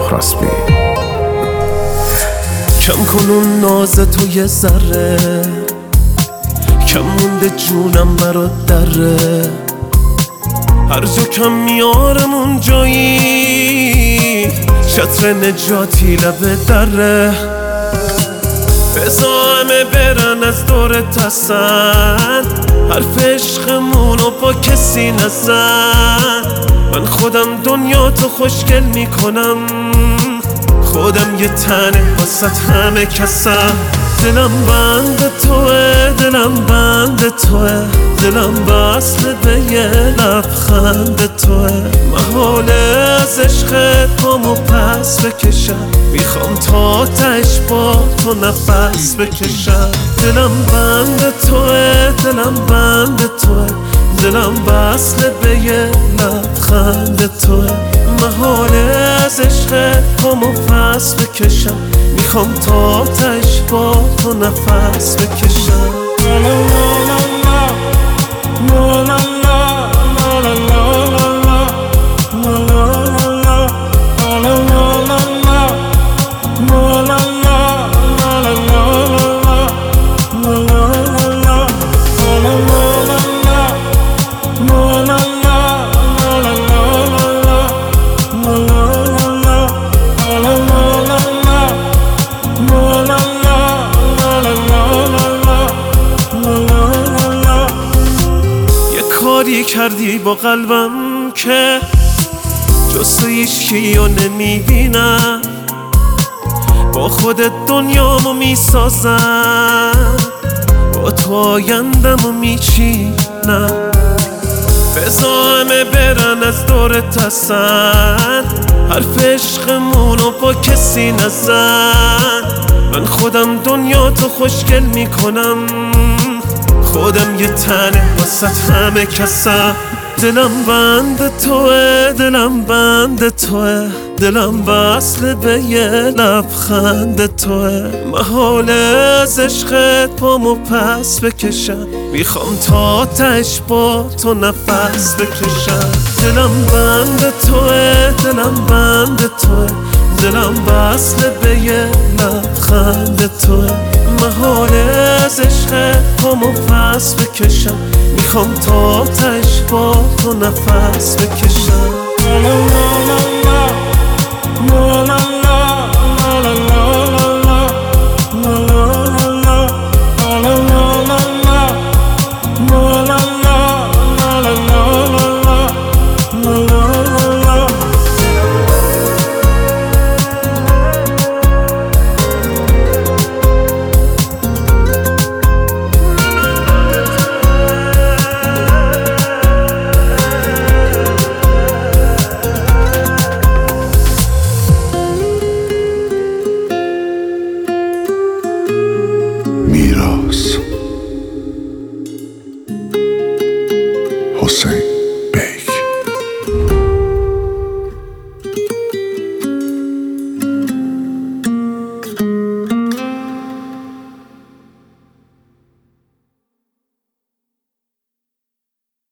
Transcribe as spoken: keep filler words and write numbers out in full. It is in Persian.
کراسبی. کم کن اون ناز تو یه ذره، کم مونده جونم برات دره، هر جا کم میارم اون جایی چتر نجاتی لبه دره. بزا همه برن از دورت هستن، حرف عشقمونو با کسی نزن. من خودم دنیا تو خوشگل میکنم، خودم یه تنه واسط همه کسم. دلم بند توه، دلم بند توه، دلم بسته به یه لبخند توه. محاله از عشقت پامو پس بکشم، میخوام تا تهش با تو نفس بکشم. دلم بند توه، دلم بند توه، دلم بسته به یه لبخند توه. محاله از عشقت پامو پس بکشم، میخوام تا تهش با تو نفس بکشم. کاری کردی با قلبم که جز تو هیچکیو نمیبینم، با خودت دنیامو میسازم، با تو آیندمو میچینم. بزا همه برن از دورت هستن، حرف عشقمونو با کسی نزن. من خودم دنیا تو خوشگل میکنم، خودم یه تنه واسط همه کسم. دلم بند توه، دلم بند توه، دلم بسته به یه لبخند توه. محاله از عشقت پامو پس بکشم، میخوام تا تهش با تو نفس بکشم. دلم بند توه، دلم بند توه، دلم بسته به یه لبخند توه. محاله از عشقت پامو پس بکشم، میخوام تا تهش با تو نفس بکشم.